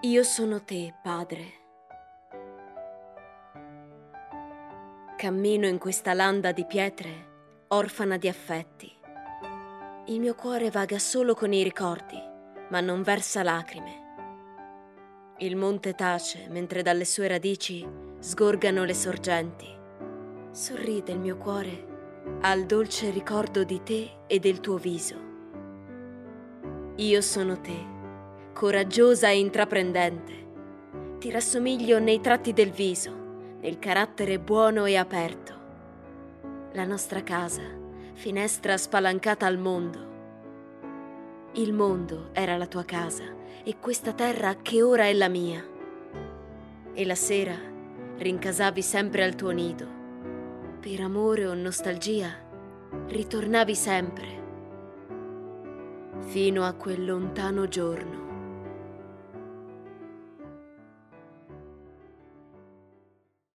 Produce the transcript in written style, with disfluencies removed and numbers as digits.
Io sono te, Padre. Cammino in questa landa di pietre, orfana di affetti. Il mio cuore vaga solo con i ricordi, ma non versa lacrime. Il monte tace mentre dalle sue radici sgorgano le sorgenti. Sorride il mio cuore al dolce ricordo di te e del tuo viso. Io sono te, coraggiosa e intraprendente. Ti rassomiglio nei tratti del viso, nel carattere buono e aperto. La nostra casa, finestra spalancata al mondo. Il mondo era la tua casa e questa terra che ora è la mia. E la sera rincasavi sempre al tuo nido. Per amore o nostalgia ritornavi sempre. Fino a quel lontano giorno